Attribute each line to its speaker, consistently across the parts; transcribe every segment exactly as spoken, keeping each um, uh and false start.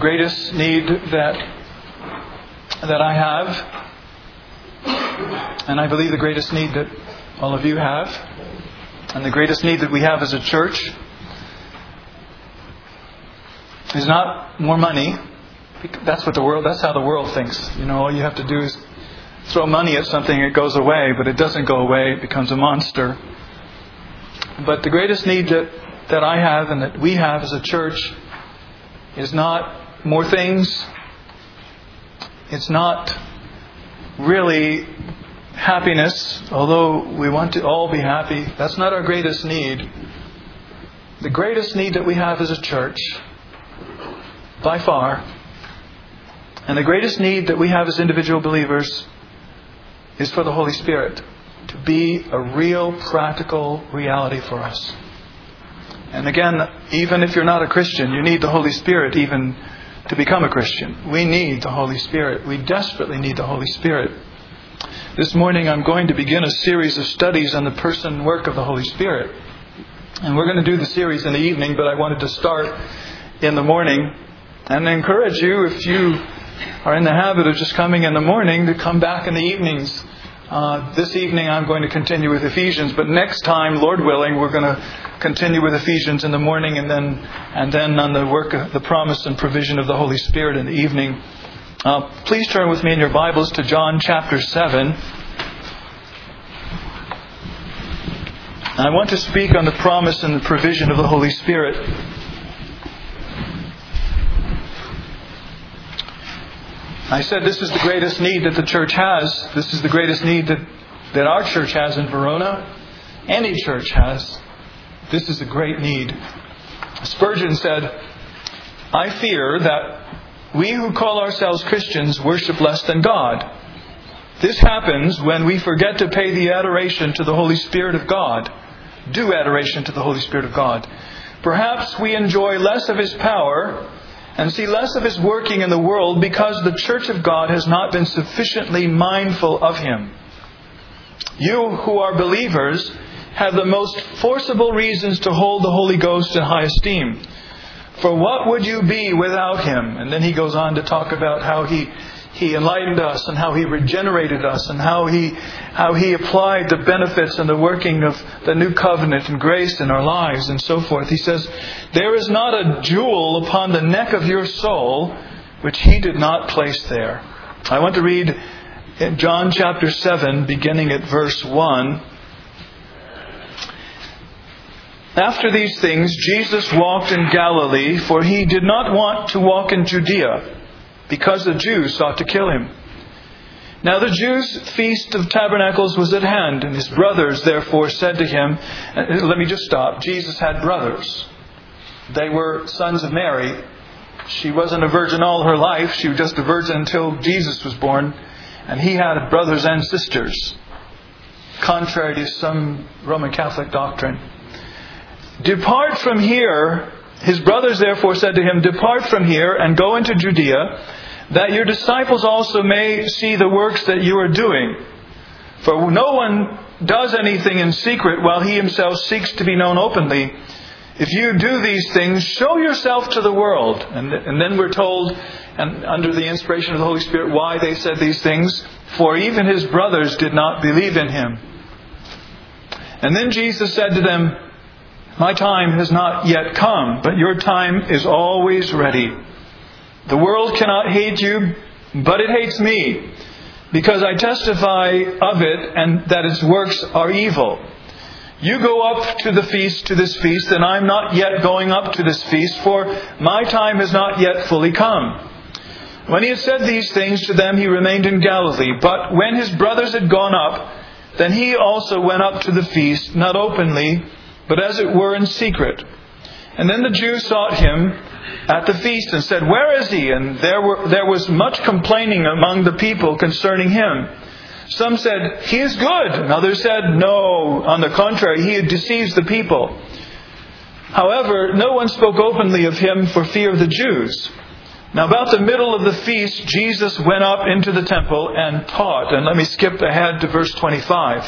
Speaker 1: greatest need that that I have, and I believe the greatest need that all of you have, and the greatest need that we have as a church, is not more money. That's what the world. That's how the world thinks. You know, all you have to do is throw money at something, it goes away, but it doesn't go away. It becomes a monster. But the greatest need that, that I have and that we have as a church is not more things. It's not really happiness, although we want to all be happy. That's not our greatest need. The greatest need that we have as a church, by far, and the greatest need that we have as individual believers, is for the Holy Spirit to be a real practical reality for us. And again, even if you're not a Christian, you need the Holy Spirit even to become a Christian. We need the Holy Spirit. We desperately need the Holy Spirit. This morning I'm going to begin a series of studies on the person and work of the Holy Spirit. And we're going to do the series in the evening, but I wanted to start in the morning. And I encourage you, if you are in the habit of just coming in the morning, to come back in the evenings. Uh, this evening I'm going to continue with Ephesians, but next time, Lord willing, we're going to continue with Ephesians in the morning, and then and then on the work, of the promise and provision of the Holy Spirit in the evening. Uh, please turn with me in your Bibles to John chapter seven. I want to speak on the promise and the provision of the Holy Spirit. I said this is the greatest need that the church has. This is the greatest need that, that our church has in Verona. Any church has. This is a great need. Spurgeon said, "I fear that we who call ourselves Christians worship less than God. This happens when we forget to pay the adoration to the Holy Spirit of God. Due adoration to the Holy Spirit of God. Perhaps we enjoy less of His power and see less of His working in the world because the Church of God has not been sufficiently mindful of Him. You who are believers have the most forcible reasons to hold the Holy Ghost in high esteem. For what would you be without Him?" And then he goes on to talk about how He He enlightened us and how He regenerated us and how He how He applied the benefits and the working of the new covenant and grace in our lives and so forth. He says, "There is not a jewel upon the neck of your soul which He did not place there." I want to read in John chapter seven, beginning at verse one. "After these things, Jesus walked in Galilee, for He did not want to walk in Judea, because the Jews sought to kill Him. Now the Jews' feast of tabernacles was at hand, and His brothers therefore said to Him," let me just stop. Jesus had brothers. They were sons of Mary. She wasn't a virgin all her life. She was just a virgin until Jesus was born. And He had brothers and sisters, contrary to some Roman Catholic doctrine. "Depart from here," His brothers therefore said to Him, "Depart from here and go into Judea, that your disciples also may see the works that you are doing. For no one does anything in secret while he himself seeks to be known openly. If you do these things, show yourself to the world." And, and then we're told, and under the inspiration of the Holy Spirit, why they said these things. "For even His brothers did not believe in Him." And then Jesus said to them, "My time has not yet come, but your time is always ready. The world cannot hate you, but it hates me, because I testify of it and that its works are evil. You go up to the feast, to this feast, and I am not yet going up to this feast, for my time has not yet fully come." When He had said these things to them, He remained in Galilee. But when His brothers had gone up, then He also went up to the feast, not openly, but as it were in secret. And then the Jews sought Him at the feast and said, "Where is He?" And there were there was much complaining among the people concerning Him. Some said, "He is good." And others said, "No, on the contrary, He deceives the people." However, no one spoke openly of Him for fear of the Jews. Now about the middle of the feast, Jesus went up into the temple and taught. And let me skip ahead to verse twenty-five.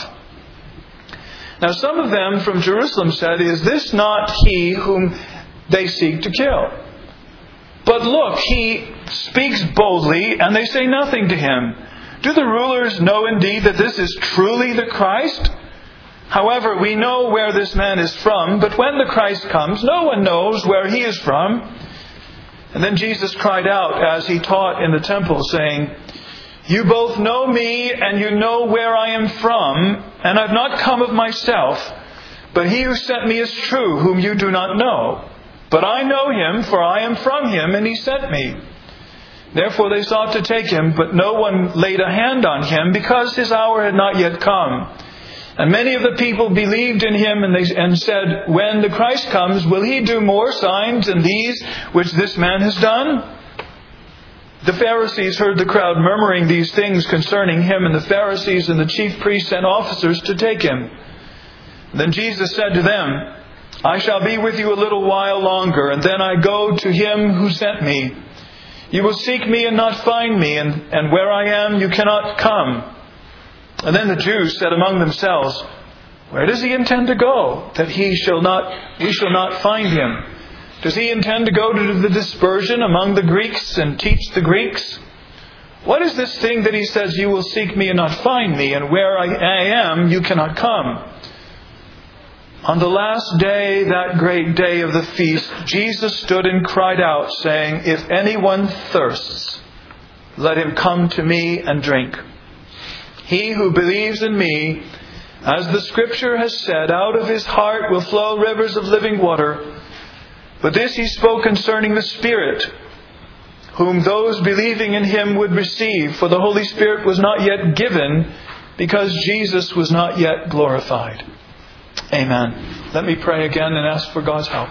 Speaker 1: "Now some of them from Jerusalem said, 'Is this not He whom they seek to kill?' But look, he speaks boldly, and they say nothing to him. Do the rulers know indeed that this is truly the Christ? However, we know where this man is from, but when the Christ comes, no one knows where he is from. And then Jesus cried out as he taught in the temple, saying, You both know me, and you know where I am from, and I've not come of myself, but he who sent me is true, whom you do not know. But I know him, for I am from him, and he sent me. Therefore they sought to take him, but no one laid a hand on him, because his hour had not yet come. And many of the people believed in him, and, they, and said, When the Christ comes, will he do more signs than these which this man has done? The Pharisees heard the crowd murmuring these things concerning him, and the Pharisees and the chief priests sent officers to take him. Then Jesus said to them, I shall be with you a little while longer, and then I go to him who sent me. You will seek me and not find me, and, and where I am you cannot come. And then the Jews said among themselves, Where does he intend to go, that he shall not, we shall not find him? Does he intend to go to the dispersion among the Greeks and teach the Greeks? What is this thing that he says, You will seek me and not find me, and where I, I am you cannot come? On the last day, that great day of the feast, Jesus stood and cried out, saying, If anyone thirsts, let him come to me and drink. He who believes in me, as the Scripture has said, out of his heart will flow rivers of living water. But this he spoke concerning the Spirit, whom those believing in him would receive, for the Holy Spirit was not yet given, because Jesus was not yet glorified. Amen. Let me pray again and ask for God's help.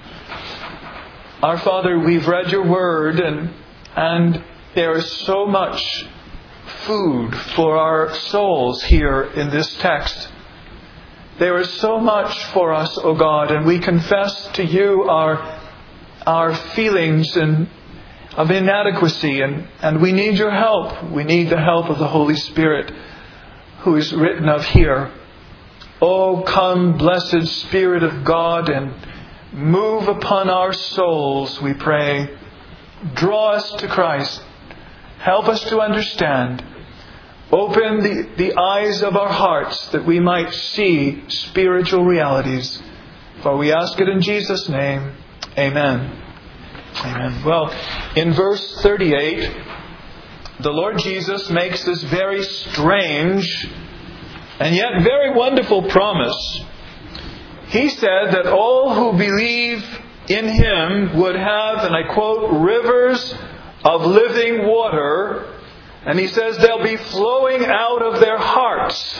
Speaker 1: Our Father, we've read your word, and, and there is so much food for our souls here in this text. There is so much for us, O God, and we confess to you our, our feelings and of inadequacy, and, and we need your help. We need the help of the Holy Spirit, who is written of here. Oh, come, blessed Spirit of God, and move upon our souls, we pray. Draw us to Christ. Help us to understand. Open the, the eyes of our hearts that we might see spiritual realities. For we ask it in Jesus' name. Amen. Amen. Well, in verse thirty-eight, the Lord Jesus makes this very strange and yet very wonderful promise. He said that all who believe in him would have, and I quote, rivers of living water. And he says they'll be flowing out of their hearts.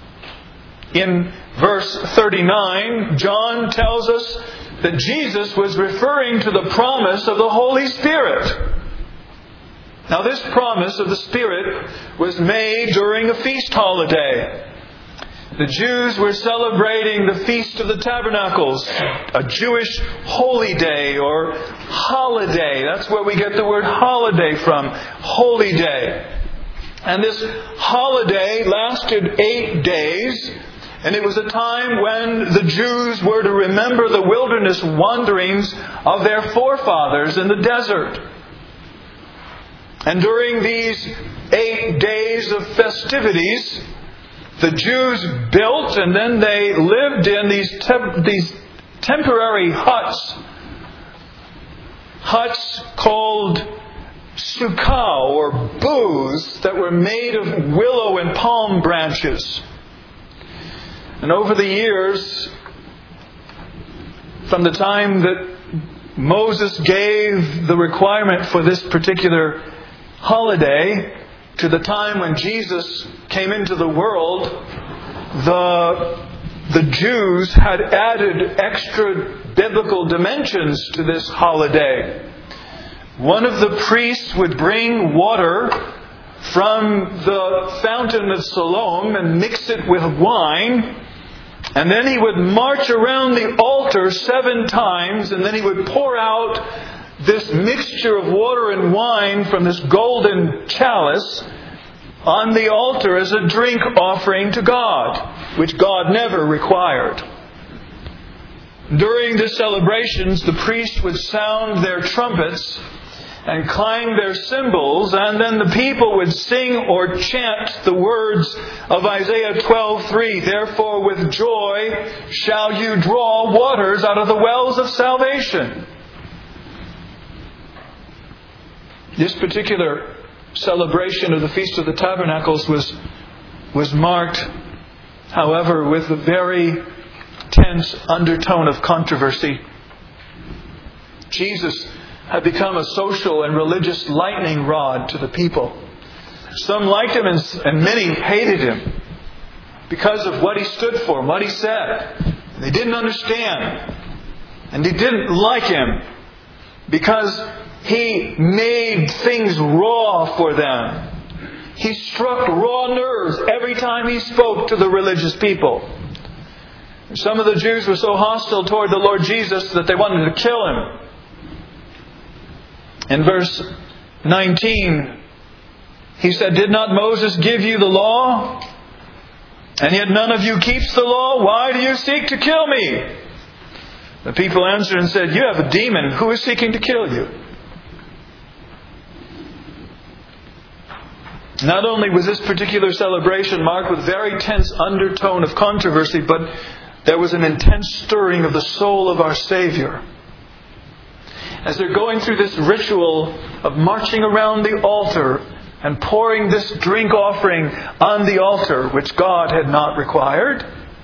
Speaker 1: In verse thirty-nine, John tells us that Jesus was referring to the promise of the Holy Spirit. Now, this promise of the Spirit was made during a feast holiday. The Jews were celebrating the Feast of the Tabernacles, a Jewish holy day or holiday. That's where we get the word holiday from, holy day. And this holiday lasted eight days, and it was a time when the Jews were to remember the wilderness wanderings of their forefathers in the desert. And during these eight days of festivities, the Jews built and then they lived in these te- these temporary huts. Huts called sukkah or booths that were made of willow and palm branches. And over the years, from the time that Moses gave the requirement for this particular holiday to the time when Jesus came into the world, the, the Jews had added extra biblical dimensions to this holiday. One of the priests would bring water from the fountain of Siloam and mix it with wine. And then he would march around the altar seven times, and then he would pour out this mixture of water and wine from this golden chalice on the altar as a drink offering to God, which God never required. During the celebrations, the priests would sound their trumpets, and clang their cymbals, and then the people would sing or chant the words of Isaiah twelve three. Therefore with joy shall you draw waters out of the wells of salvation. This particular celebration of the Feast of the Tabernacles was, was marked, however, with a very tense undertone of controversy. Jesus had become a social and religious lightning rod to the people. Some liked him and, and many hated him because of what he stood for and what he said. They didn't understand. And they didn't like him because he made things raw for them. He struck raw nerves every time he spoke to the religious people. Some of the Jews were so hostile toward the Lord Jesus that they wanted to kill him. In verse nineteen, he said, "Did not Moses give you the law? And yet none of you keeps the law? Why do you seek to kill me?" The people answered and said, "You have a demon. Who is seeking to kill you?" Not only was this particular celebration marked with very tense undertone of controversy, but there was an intense stirring of the soul of our Savior. As they're going through this ritual of marching around the altar and pouring this drink offering on the altar, which God had not required.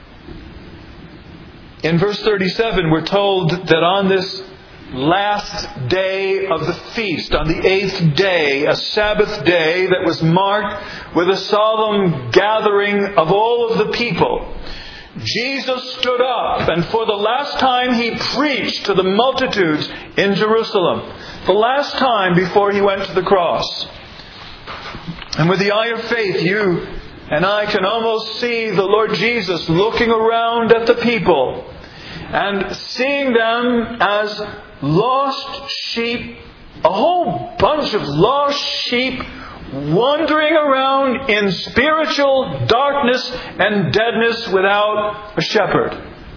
Speaker 1: In verse thirty-seven, we're told that on this last day of the feast, on the eighth day, a Sabbath day that was marked with a solemn gathering of all of the people, Jesus stood up and for the last time he preached to the multitudes in Jerusalem. The last time before he went to the cross. And with the eye of faith, you and I can almost see the Lord Jesus looking around at the people and seeing them as lost sheep, a whole bunch of lost sheep wandering around in spiritual darkness and deadness without a shepherd.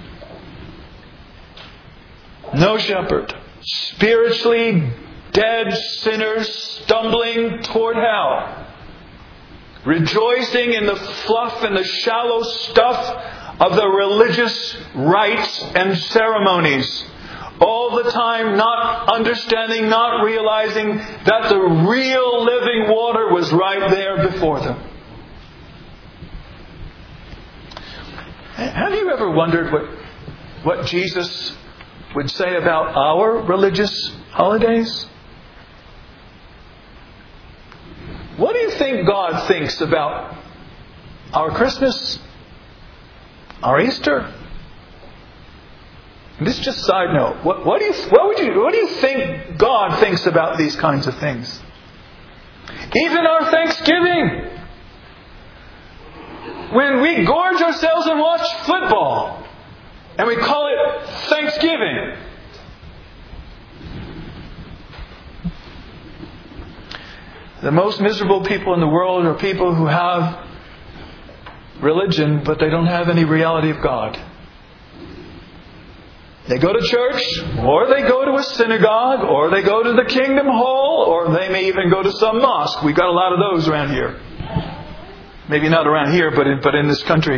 Speaker 1: No shepherd. Spiritually dead sinners stumbling toward hell. Rejoicing in the fluff and the shallow stuff of the religious rites and ceremonies. All the time not understanding, not realizing that the real living water was right there before them. Have you ever wondered what, what Jesus would say about our religious holidays? What do you think God thinks about our Christmas? Our Easter? And this is just a side note. What, what do you what would you what do you think God thinks about these kinds of things? Even our Thanksgiving, when we gorge ourselves and watch football, and we call it Thanksgiving. The most miserable people in the world are people who have religion, but they don't have any reality of God. They go to church, or they go to a synagogue, or they go to the Kingdom Hall, or they may even go to some mosque. We've got a lot of those around here. Maybe not around here, but in, but in this country.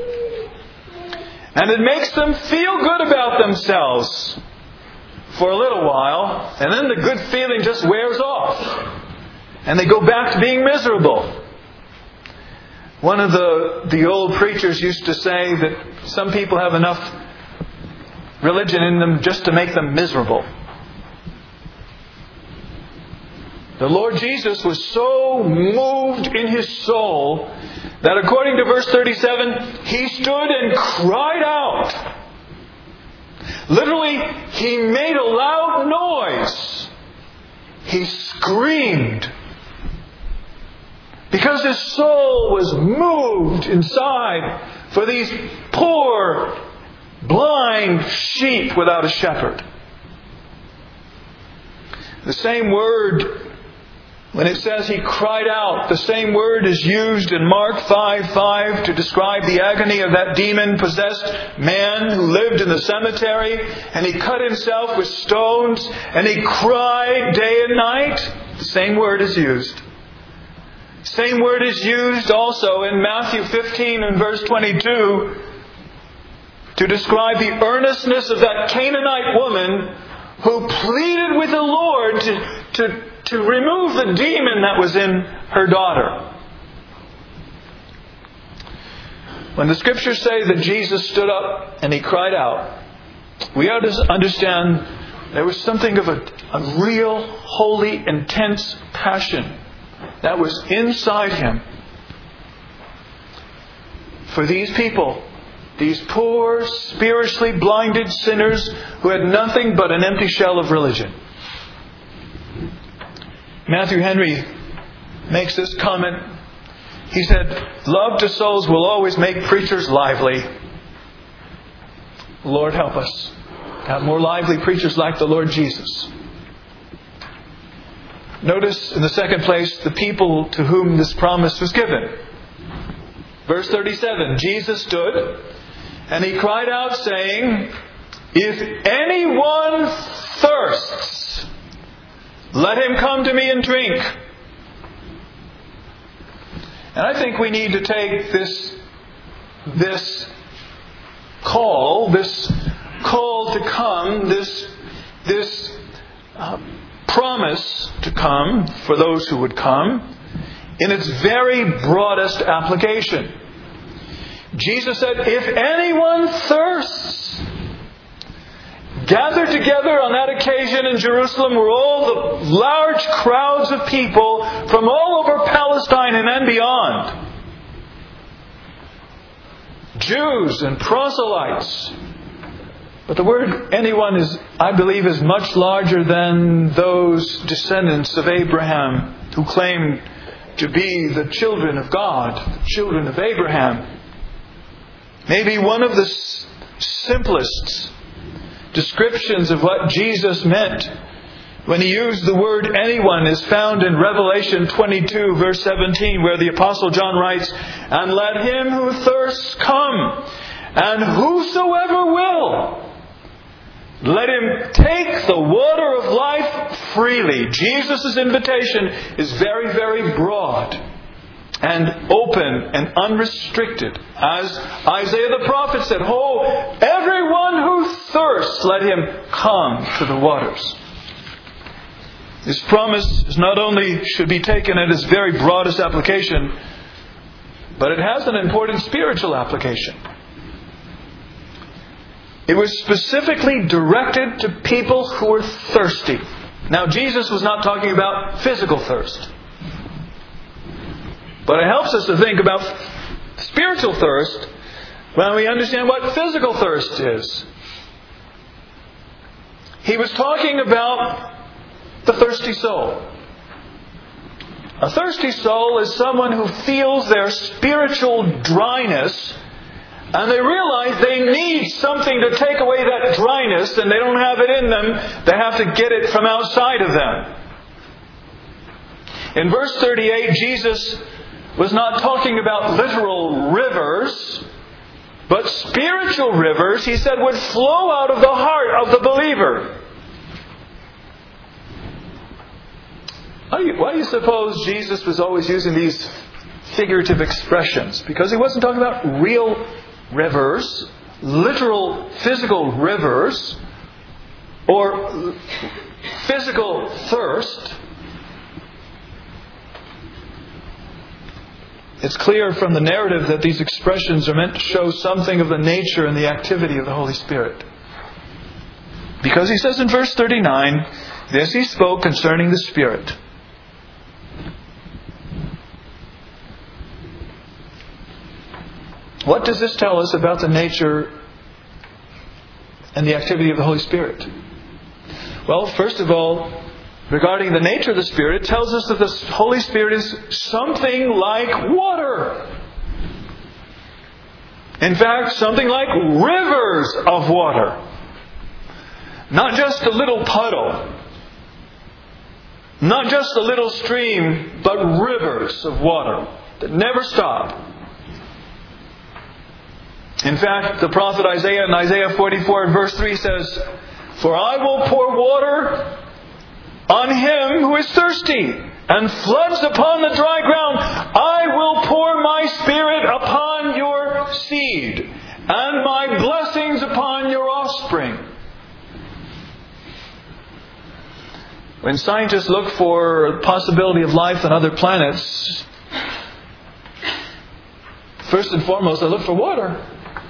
Speaker 1: And it makes them feel good about themselves for a little while, and then the good feeling just wears off. And they go back to being miserable. One of the, the old preachers used to say that some people have enough religion in them just to make them miserable. The Lord Jesus was so moved in His soul that according to verse thirty-seven, He stood and cried out. Literally, He made a loud noise. He screamed. Because His soul was moved inside for these poor, blind sheep without a shepherd. The same word When it says he cried out, the same word is used in Mark five five to describe the agony of that demon-possessed man who lived in the cemetery, and he cut himself with stones, and he cried day and night. The same word is used. Same word is used also in Matthew fifteen and verse twenty-two to describe the earnestness of that Canaanite woman who pleaded with the Lord to, to, to remove the demon that was in her daughter. When the Scriptures say that Jesus stood up and he cried out, we ought to understand there was something of a, a real, holy, intense passion that was inside him for these people, these poor, spiritually blinded sinners who had nothing but an empty shell of religion. Matthew Henry makes this comment. He said, "Love to souls will always make preachers lively." Lord help us have more lively preachers like the Lord Jesus. Notice in the second place the people to whom this promise was given. Verse thirty-seven, Jesus stood and he cried out saying, "If anyone thirsts, let him come to me and drink." And I think we need to take this, this call, this call to come, this, this uh, promise to come for those who would come, in its very broadest application. Jesus said, "If anyone thirsts," gathered together on that occasion in Jerusalem were all the large crowds of people from all over Palestine and then beyond. Jews and proselytes. But the word anyone is, I believe, is much larger than those descendants of Abraham who claimed to be the children of God, the children of Abraham. Maybe one of the simplest descriptions of what Jesus meant when he used the word anyone is found in Revelation twenty-two verse seventeen, where the Apostle John writes, "And let him who thirsts come, and whosoever will, let him take the water of life freely." Jesus' invitation is very, very broad and open and unrestricted. As Isaiah the prophet said, "Oh, everyone who thirsts, let him come to the waters." This promise is not only should be taken at its very broadest application, but it has an important spiritual application. It was specifically directed to people who were thirsty. Now, Jesus was not talking about physical thirst. But it helps us to think about spiritual thirst when we understand what physical thirst is. He was talking about the thirsty soul. A thirsty soul is someone who feels their spiritual dryness, and they realize they need something to take away that dryness, and they don't have it in them. They have to get it from outside of them. In verse thirty-eight, Jesus was not talking about literal rivers, but spiritual rivers, he said, would flow out of the heart of the believer. Why do you, why do you suppose Jesus was always using these figurative expressions? Because he wasn't talking about real rivers, literal physical rivers, or physical thirst. It's clear from the narrative that these expressions are meant to show something of the nature and the activity of the Holy Spirit. Because he says in verse thirty-nine, "This he spoke concerning the Spirit." What does this tell us about the nature and the activity of the Holy Spirit? Well, first of all, regarding the nature of the Spirit, it tells us that the Holy Spirit is something like water. In fact, something like rivers of water. Not just a little puddle. Not just a little stream, but rivers of water that never stop. In fact, the prophet Isaiah in Isaiah forty-four and verse three says, "For I will pour water on him who is thirsty, and floods upon the dry ground. I will pour my Spirit upon your seed, and my blessings upon your offspring." When scientists look for the possibility of life on other planets, first and foremost, they look for water.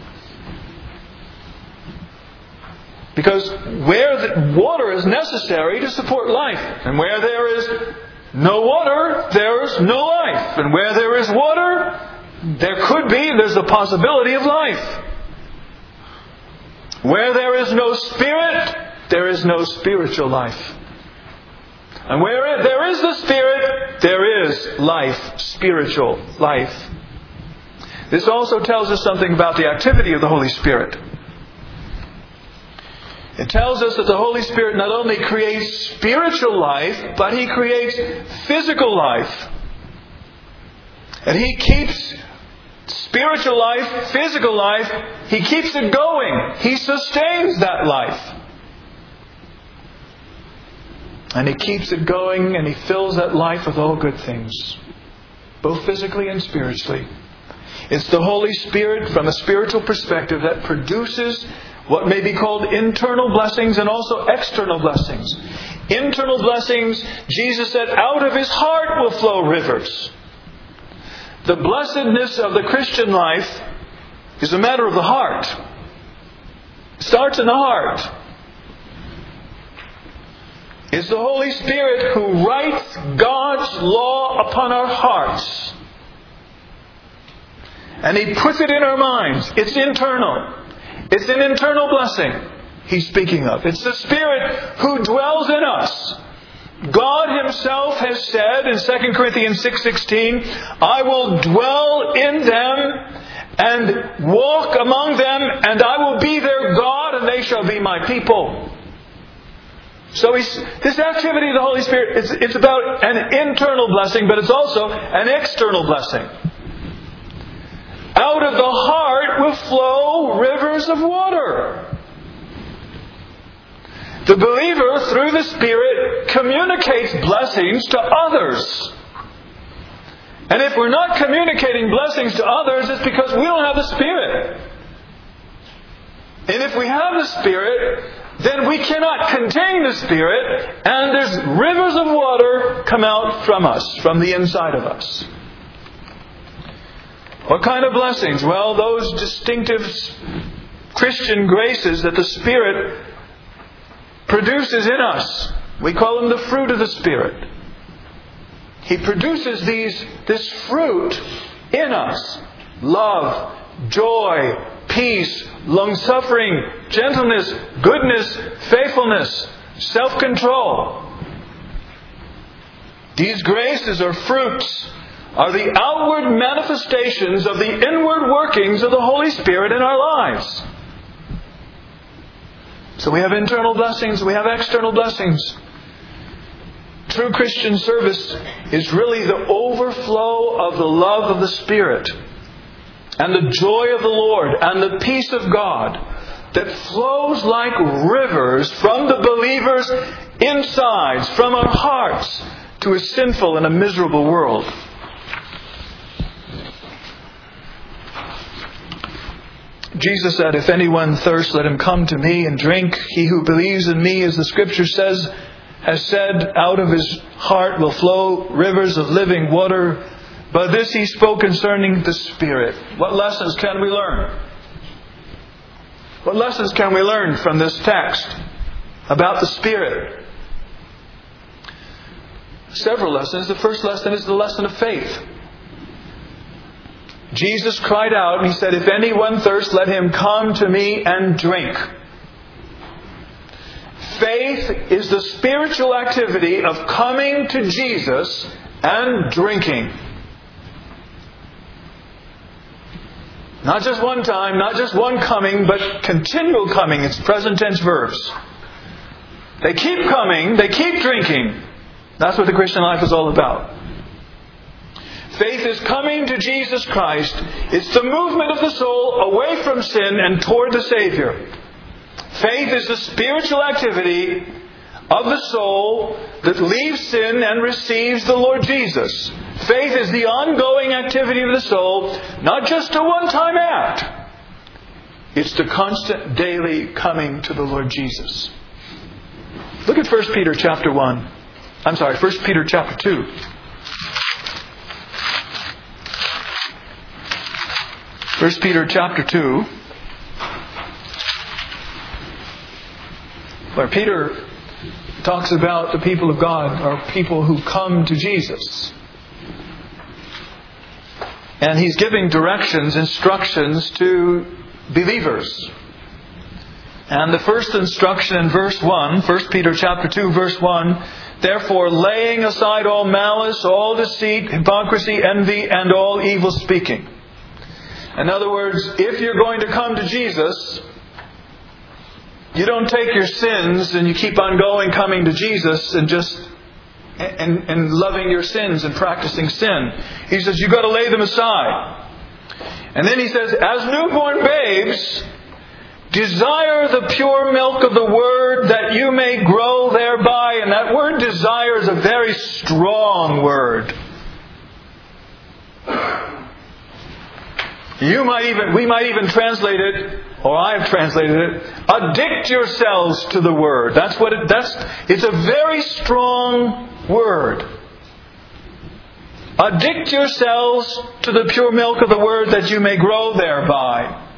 Speaker 1: Because where the water is necessary to support life, and where there is no water, there is no life. And where there is water, there could be, there's the possibility of life. Where there is no Spirit, there is no spiritual life. And where there is the Spirit, there is life, spiritual life. This also tells us something about the activity of the Holy Spirit. It tells us that the Holy Spirit not only creates spiritual life, but He creates physical life. And He keeps spiritual life, physical life, He keeps it going. He sustains that life. And He keeps it going, and He fills that life with all good things, both physically and spiritually. It's the Holy Spirit, from a spiritual perspective, that produces what may be called internal blessings and also external blessings. Internal blessings, Jesus said, out of His heart will flow rivers. The blessedness of the Christian life is a matter of the heart. It starts in the heart. It's the Holy Spirit who writes God's law upon our hearts. And He puts it in our minds. It's internal. It's an internal blessing He's speaking of. It's the Spirit who dwells in us. God Himself has said in Second Corinthians six sixteen, "I will dwell in them and walk among them, and I will be their God, and they shall be my people." So he's, this activity of the Holy Spirit, it's, it's about an internal blessing, but it's also an external blessing. Out of the heart will flow rivers of water. The believer, through the Spirit, communicates blessings to others. And if we're not communicating blessings to others, it's because we don't have the Spirit. And if we have the Spirit, then we cannot contain the Spirit, and there's rivers of water come out from us, from the inside of us. What kind of blessings? Well, those distinctive Christian graces that the Spirit produces in us. We call them the fruit of the Spirit. He produces these, this fruit in us. Love, joy, peace, long-suffering, gentleness, goodness, faithfulness, self-control. These graces or fruits are the outward manifestations of the inward workings of the Holy Spirit in our lives. So we have internal blessings, we have external blessings. True Christian service is really the overflow of the love of the Spirit and the joy of the Lord and the peace of God that flows like rivers from the believer's insides, from our hearts, to a sinful and a miserable world. Jesus said, "If anyone thirsts, let him come to me and drink. He who believes in me, as the Scripture says, has said, out of his heart will flow rivers of living water." But this He spoke concerning the Spirit. What lessons can we learn? What lessons can we learn from this text about the Spirit? Several lessons. The first lesson is the lesson of faith. Jesus cried out and He said, "If anyone thirsts, let him come to me and drink." Faith is the spiritual activity of coming to Jesus and drinking. Not just one time, not just one coming, but continual coming. It's present tense verbs. They keep coming, they keep drinking. That's what the Christian life is all about. Faith is coming to Jesus Christ. It's the movement of the soul away from sin and toward the Savior. Faith is the spiritual activity of the soul that leaves sin and receives the Lord Jesus. Faith is the ongoing activity of the soul, not just a one-time act. It's the constant, daily coming to the Lord Jesus. Look at First Peter chapter one. I'm sorry, First Peter chapter two. First Peter chapter two, where Peter talks about the people of God are people who come to Jesus. And he's giving directions, instructions to believers. And the first instruction in verse one, First Peter chapter two, verse one, therefore laying aside all malice, all deceit, hypocrisy, envy, and all evil speaking. In other words, if you're going to come to Jesus, you don't take your sins and you keep on going, coming to Jesus and just and, and loving your sins and practicing sin. He says you've got to lay them aside. And then he says, as newborn babes, desire the pure milk of the Word that you may grow thereby. And that word desire is a very strong word. You might even, we might even translate it, or I have translated it, addict yourselves to the Word. That's what it, that's, it's a very strong word. Addict yourselves to the pure milk of the Word that you may grow thereby.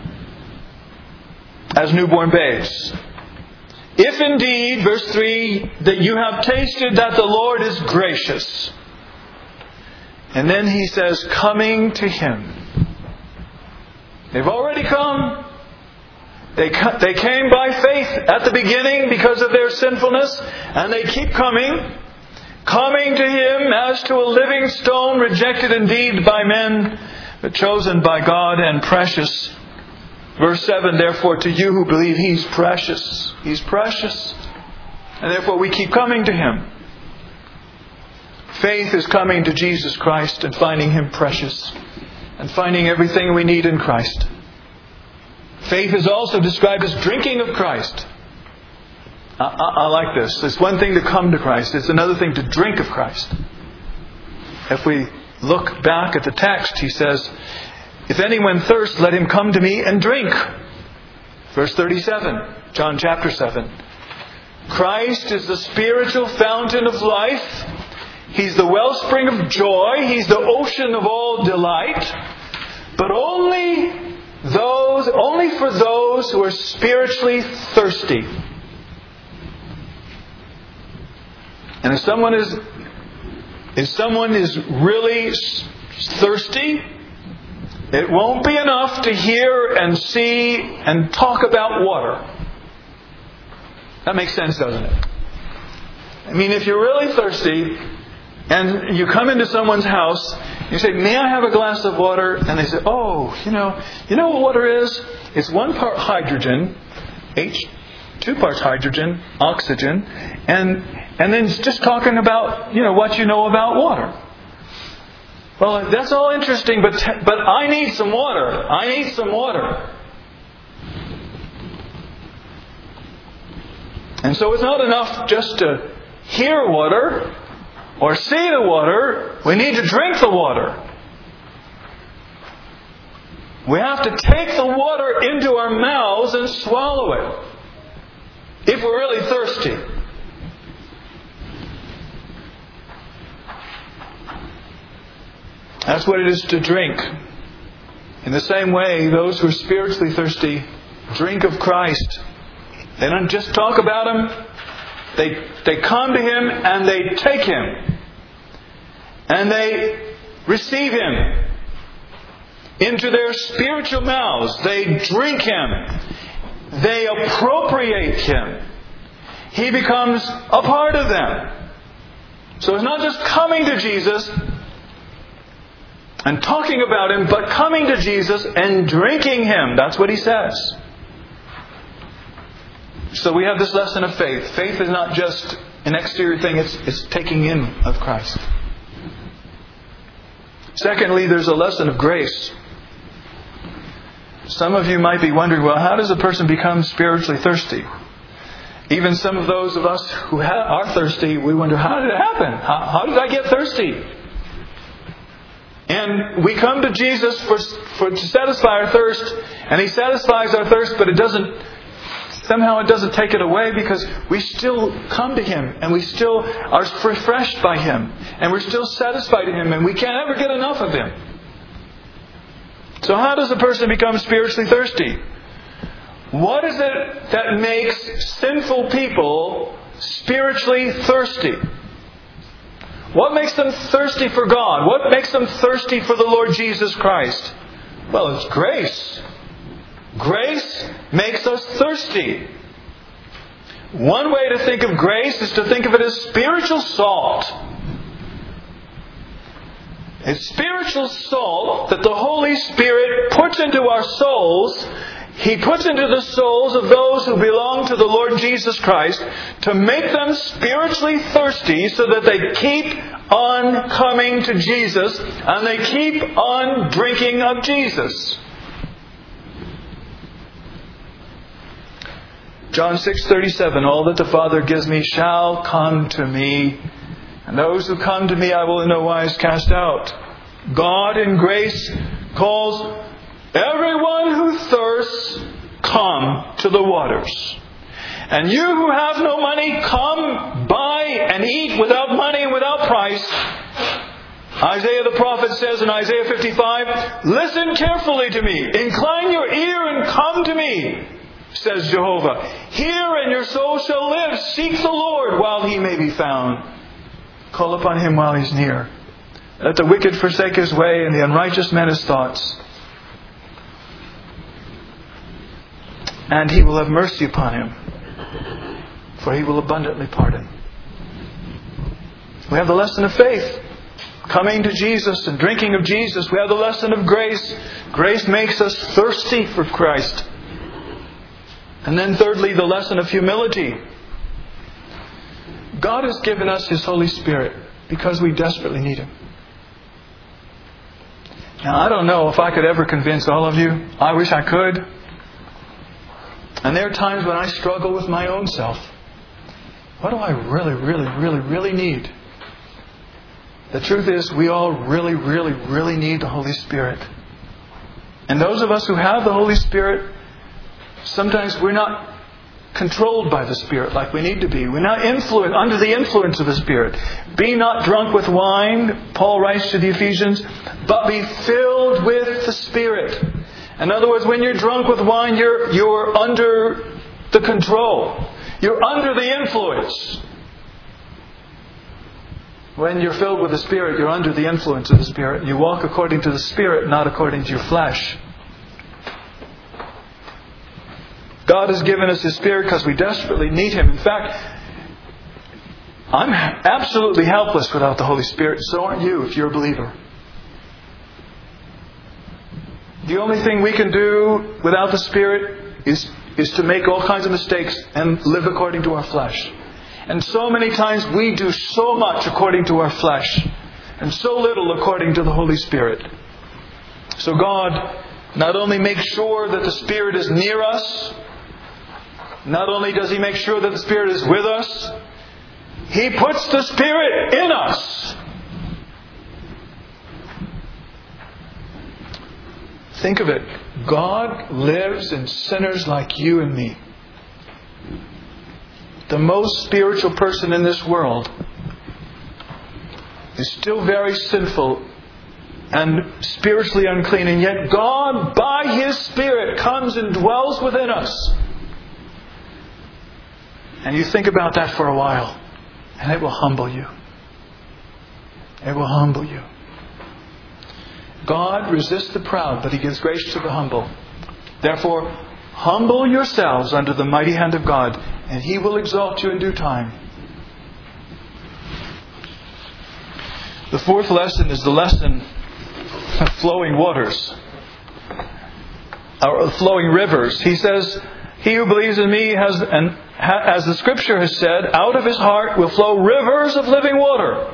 Speaker 1: As newborn babes. If indeed, verse three, that you have tasted that the Lord is gracious. And then he says, coming to Him. They've already come. They, they came by faith at the beginning because of their sinfulness, and they keep coming. Coming to Him as to a living stone, rejected indeed by men, but chosen by God and precious. Verse seven, therefore to you who believe He's precious. He's precious. And therefore we keep coming to Him. Faith is coming to Jesus Christ and finding Him precious. And finding everything we need in Christ. Faith is also described as drinking of Christ. I, I, I like this. It's one thing to come to Christ. It's another thing to drink of Christ. If we look back at the text, he says, if anyone thirsts, let him come to me and drink. Verse thirty-seven, John chapter seven. Christ is the spiritual fountain of life. He's the wellspring of joy. He's the ocean of all delight. But only those, only for those who are spiritually thirsty. And if someone is, if someone is really thirsty, it won't be enough to hear and see and talk about water. That makes sense, doesn't it? I mean, if you're really thirsty, and you come into someone's house, you say, may I have a glass of water? And they say, oh, you know, you know what water is? It's one part hydrogen, H, two parts hydrogen, oxygen, and and then it's just talking about, you know, what you know about water. Well, that's all interesting, but but I need some water. I need some water. And so it's not enough just to hear water or see the water. We need to drink the water. We have to take the water into our mouths and swallow it if we're really thirsty. That's what it is to drink. In the same way, those who are spiritually thirsty drink of Christ. They don't just talk about Him. They, they come to Him and they take Him. And they receive Him into their spiritual mouths. They drink Him. They appropriate Him. He becomes a part of them. So it's not just coming to Jesus and talking about Him, but coming to Jesus and drinking Him. That's what he says. So we have this lesson of faith. Faith is not just an exterior thing, it's, it's taking in of Christ. Secondly, there's a lesson of grace. Some of you might be wondering, well, how does a person become spiritually thirsty? Even some of those of us who ha- are thirsty, we wonder, how did it happen? How, how did I get thirsty? And we come to Jesus for, for to satisfy our thirst, and He satisfies our thirst, but it doesn't, somehow it doesn't take it away, because we still come to Him, and we still are refreshed by Him, and we're still satisfied in Him, and we can't ever get enough of Him. So how does a person become spiritually thirsty? What is it that makes sinful people spiritually thirsty? What makes them thirsty for God? What makes them thirsty for the Lord Jesus Christ? Well, it's grace. Grace makes us thirsty. One way to think of grace is to think of it as spiritual salt. It's spiritual salt that the Holy Spirit puts into our souls. He puts into the souls of those who belong to the Lord Jesus Christ to make them spiritually thirsty so that they keep on coming to Jesus and they keep on drinking of Jesus. John six thirty-seven, all that the Father gives me shall come to me, and those who come to me I will in no wise cast out. God in grace calls everyone who thirsts, come to the waters. And you who have no money, come, buy and eat without money and without price. Isaiah the prophet says in Isaiah fifty-five, listen carefully to me. Incline your ear and come to me, says Jehovah. Hear and your soul shall live. Seek the Lord while He may be found. Call upon Him while He's near. Let the wicked forsake his way and the unrighteous man his thoughts. And He will have mercy upon him, for He will abundantly pardon. We have the lesson of faith, coming to Jesus and drinking of Jesus. We have the lesson of grace. Grace makes us thirsty for Christ. And then thirdly, the lesson of humility. God has given us His Holy Spirit because we desperately need Him. Now, I don't know if I could ever convince all of you. I wish I could. And there are times when I struggle with my own self. What do I really, really, really, really need? The truth is, we all really, really, really need the Holy Spirit. And those of us who have the Holy Spirit, sometimes we're not controlled by the Spirit like we need to be. We're not influenced, under the influence of the Spirit. Be not drunk with wine, Paul writes to the Ephesians, but be filled with the Spirit. In other words, when you're drunk with wine, you're, you're under the control. You're under the influence. When you're filled with the Spirit, you're under the influence of the Spirit. You walk according to the Spirit, not according to your flesh. God has given us His Spirit because we desperately need Him. In fact, I'm absolutely helpless without the Holy Spirit. So aren't you if you're a believer. The only thing we can do without the Spirit is, is to make all kinds of mistakes and live according to our flesh. And so many times we do so much according to our flesh and so little according to the Holy Spirit. So God not only makes sure that the Spirit is near us, not only does He make sure that the Spirit is with us, He puts the Spirit in us. Think of it. God lives in sinners like you and me. The most spiritual person in this world is still very sinful and spiritually unclean. And yet God, by His Spirit, comes and dwells within us. And you think about that for a while, and it will humble you. It will humble you. God resists the proud, but He gives grace to the humble. Therefore, humble yourselves under the mighty hand of God, and He will exalt you in due time. The fourth lesson is the lesson of flowing waters, or flowing rivers. He says, He who believes in me has an as the Scripture has said, out of his heart will flow rivers of living water.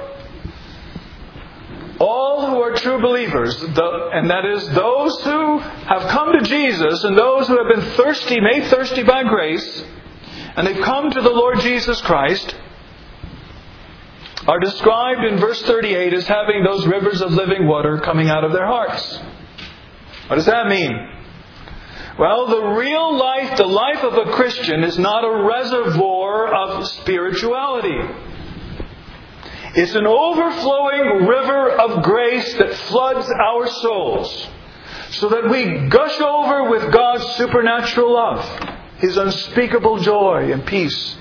Speaker 1: All who are true believers, and that is those who have come to Jesus and those who have been thirsty, made thirsty by grace, and they've come to the Lord Jesus Christ, are described in verse thirty-eight as having those rivers of living water coming out of their hearts. What does that mean? Well, the real life, the life of a Christian, is not a reservoir of spirituality. It's an overflowing river of grace that floods our souls so that we gush over with God's supernatural love, His unspeakable joy and peace.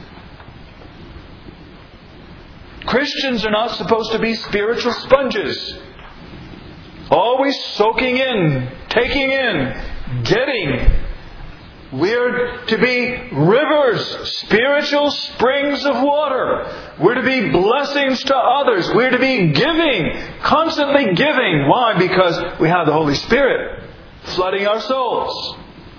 Speaker 1: Christians are not supposed to be spiritual sponges, always soaking in, taking in, getting. We're to be rivers, spiritual springs of water. We're to be blessings to others. We're to be giving, constantly giving. Why? Because we have the Holy Spirit flooding our souls.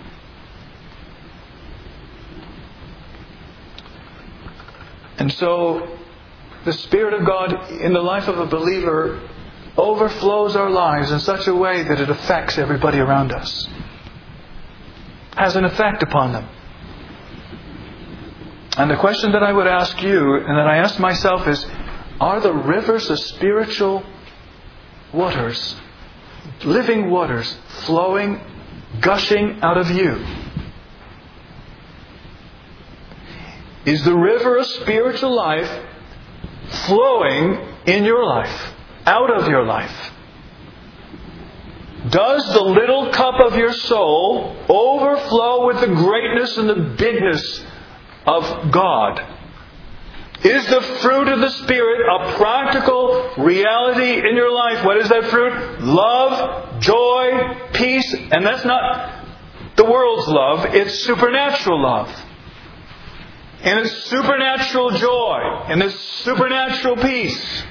Speaker 1: And so, the Spirit of God in the life of a believer overflows our lives in such a way that it affects everybody around us. Has an effect upon them. And the question that I would ask you, and that I ask myself, is, are the rivers of spiritual waters, living waters, flowing, gushing out of you? Is the river of spiritual life flowing in your life, out of your life? Does the little cup of your soul overflow with the greatness and the bigness of God? Is the fruit of the Spirit a practical reality in your life? What is that fruit? Love, joy, peace. And that's not the world's love. It's supernatural love. And it's supernatural joy. And it's supernatural peace.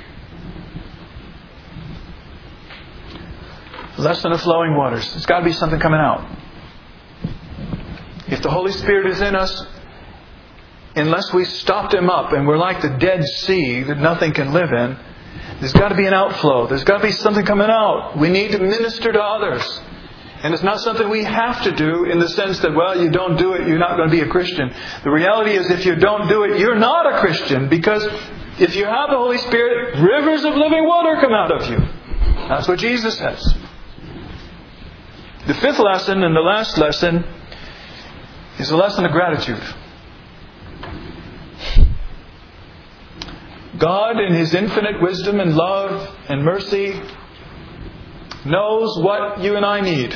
Speaker 1: Less than the flowing waters. There's got to be something coming out. If the Holy Spirit is in us, unless we stopped Him up and we're like the Dead Sea that nothing can live in, there's got to be an outflow. There's got to be something coming out. We need to minister to others. And it's not something we have to do in the sense that, well, you don't do it, you're not going to be a Christian. The reality is, if you don't do it, you're not a Christian. Because if you have the Holy Spirit, rivers of living water come out of you. That's what Jesus says. The fifth lesson and the last lesson is a lesson of gratitude. God, in His infinite wisdom and love and mercy, knows what you and I need.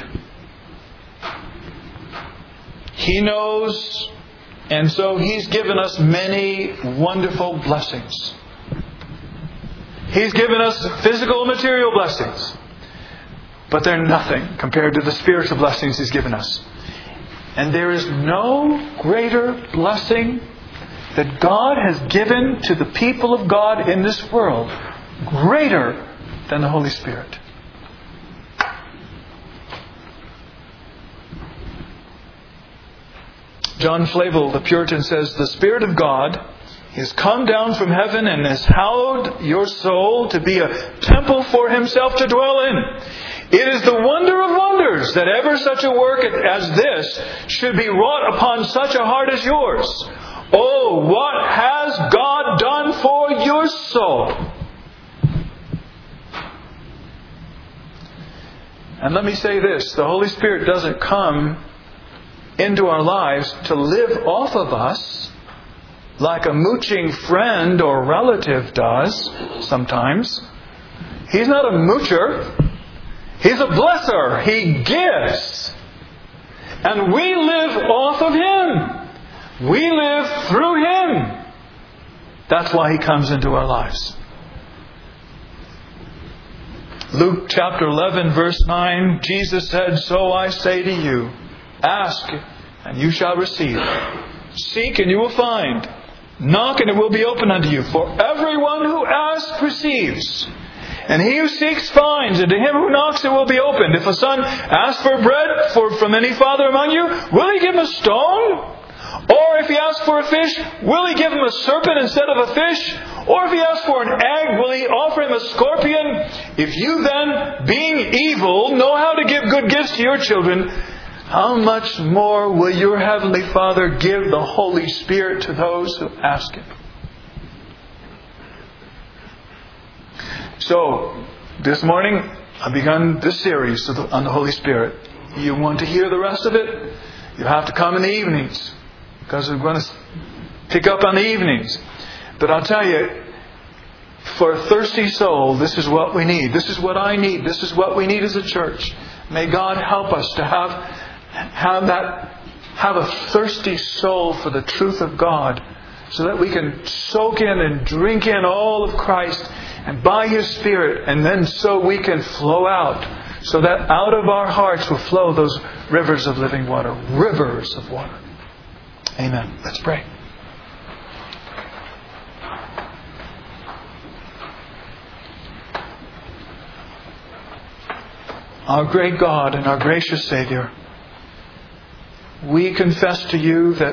Speaker 1: He knows, and so He's given us many wonderful blessings. He's given us physical and material blessings. But they're nothing compared to the spiritual blessings He's given us. And there is no greater blessing that God has given to the people of God in this world greater than the Holy Spirit. John Flavel, the Puritan, says, "The Spirit of God has come down from heaven and has hallowed your soul to be a temple for Himself to dwell in. It is the wonder of wonders that ever such a work as this should be wrought upon such a heart as yours. Oh, what has God done for your soul?" And let me say this, the Holy Spirit doesn't come into our lives to live off of us like a mooching friend or relative does sometimes. He's not a moocher. He's a blesser. He gives. And we live off of Him. We live through Him. That's why He comes into our lives. Luke chapter eleven verse nine, Jesus said, "So I say to you, ask and you shall receive. Seek and you will find. Knock and it will be opened unto you. For everyone who asks receives. And he who seeks finds, and to him who knocks it will be opened. If a son asks for bread for, from any father among you, will he give him a stone? Or if he asks for a fish, will he give him a serpent instead of a fish? Or if he asks for an egg, will he offer him a scorpion? If you then, being evil, know how to give good gifts to your children, how much more will your Heavenly Father give the Holy Spirit to those who ask Him? So, this morning, I've begun this series on the Holy Spirit. You want to hear the rest of it? You have to come in the evenings, because we're going to pick up on the evenings. But I'll tell you, for a thirsty soul, this is what we need. This is what I need. This is what we need as a church. May God help us to have, have that, have a thirsty soul for the truth of God, so that we can soak in and drink in all of Christ, and by His Spirit, and then so we can flow out, so that out of our hearts will flow those rivers of living water, rivers of water. Amen. Let's pray. Our great God and our gracious Savior, we confess to You that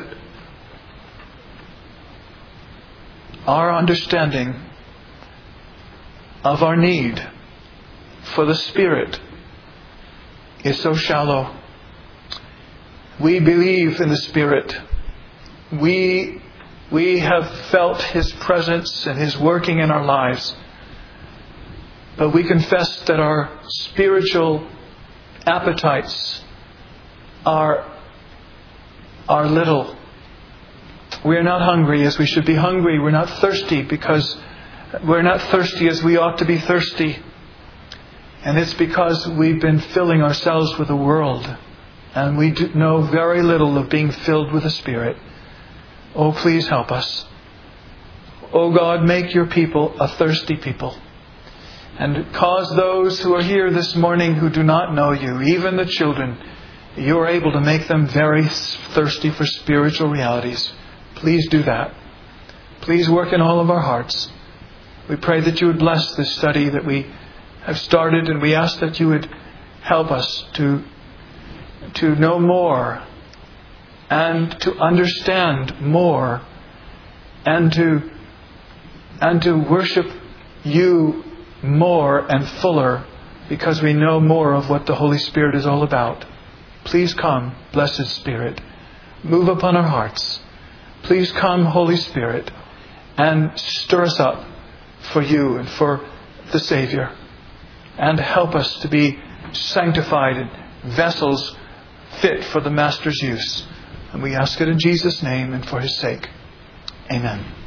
Speaker 1: our understanding of our need for the Spirit is so shallow. We believe in the Spirit. We, we have felt His presence and His working in our lives. But we confess that our spiritual appetites are, are little. We are not hungry as we should be hungry. We're not thirsty because we're not thirsty as we ought to be thirsty. And it's because we've been filling ourselves with the world. And we do know very little of being filled with the Spirit. Oh, please help us. Oh God, make Your people a thirsty people. And cause those who are here this morning who do not know You, even the children, You are able to make them very thirsty for spiritual realities. Please do that. Please work in all of our hearts. We pray that You would bless this study that we have started, and we ask that You would help us to, to know more and to understand more and to, and to worship You more and fuller, because we know more of what the Holy Spirit is all about. Please come, blessed Spirit. Move upon our hearts. Please come, Holy Spirit, and stir us up for You and for the Savior. And help us to be sanctified and vessels fit for the Master's use. And we ask it in Jesus' name and for His sake. Amen.